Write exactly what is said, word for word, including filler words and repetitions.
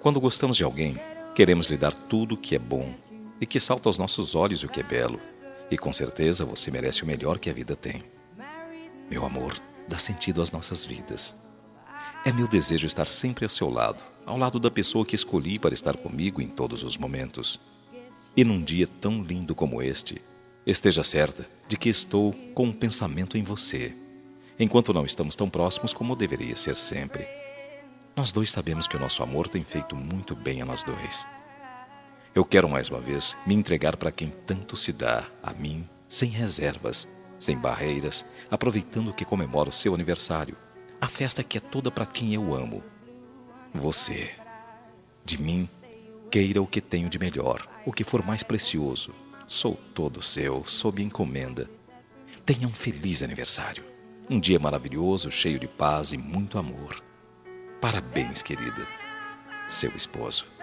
Quando gostamos de alguém, queremos lhe dar tudo o que é bom e que salta aos nossos olhos e o que é belo. E com certeza você merece o melhor que a vida tem. Meu amor, dá sentido às nossas vidas. É meu desejo estar sempre ao seu lado, ao lado da pessoa que escolhi para estar comigo em todos os momentos. E num dia tão lindo como este, esteja certa de que estou com um pensamento em você, enquanto não estamos tão próximos como deveria ser sempre. Nós dois sabemos que o nosso amor tem feito muito bem a nós dois. Eu quero mais uma vez me entregar para quem tanto se dá, a mim, sem reservas, sem barreiras, aproveitando que comemoro o seu aniversário, a festa que é toda para quem eu amo. Você. De mim, queira o que tenho de melhor, o que for mais precioso. Sou todo seu, sob encomenda. Tenha um feliz aniversário. Um dia maravilhoso, cheio de paz e muito amor. Parabéns, querida. Seu esposo.